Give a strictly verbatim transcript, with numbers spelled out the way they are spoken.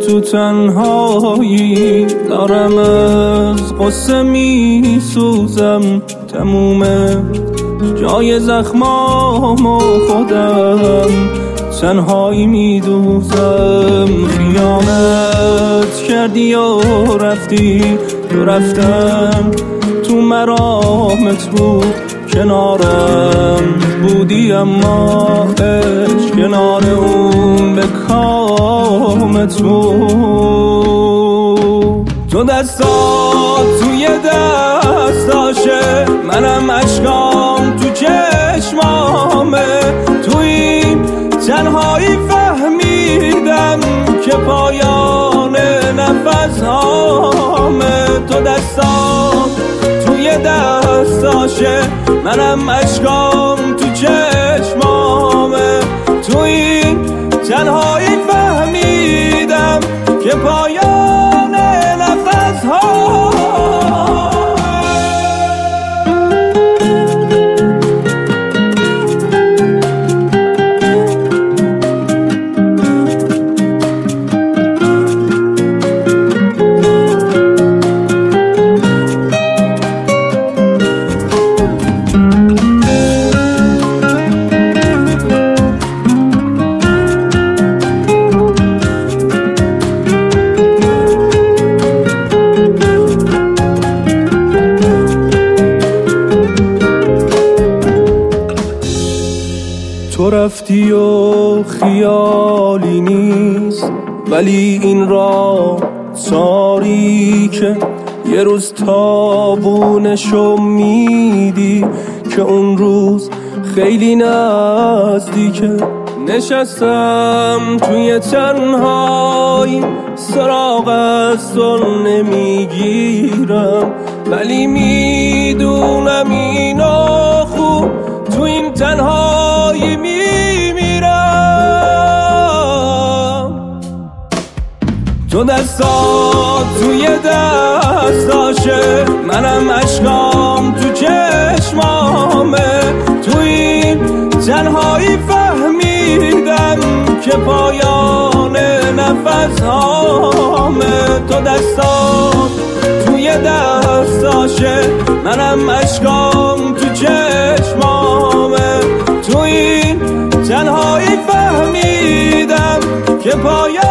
تو تنهایی دارم از قصه می سوزم، تمومه جای زخمامو خودم تنهایی می دوزم. خیانت کردی و رفتی و رفتم تو مرامت بود، کنارم بودی اما عشق کنار اون به کامت بود. تو دستات توی دستاشه، منم اشکام تو چشمامه، تو این تنهایی فهمیدم که پایان نفس هامه. تو دستات توی دستاشه، منم اشکام تو چشمامه، تو این تنهایی فهمیدم که پایان نفس ها. تو رفتی و خیالی نیست، ولی این را تاریکه. یه روز تابونشو میدی که اون روز خیلی نزدیکه. نشستم توی تنهایی، سراغ از تو نمیگیرم، ولی میدونم اینو خوب تو این تنهایی میمیرم. تو دستات توی دستاشه، منم اشکام تو چشمامه، تو این تنهایی فهمیدم که پایان نفس هامه. تو دستات توی دستاشه، منم اشکام تو چشمامه، تو این تنهایی فهمیدم که پایان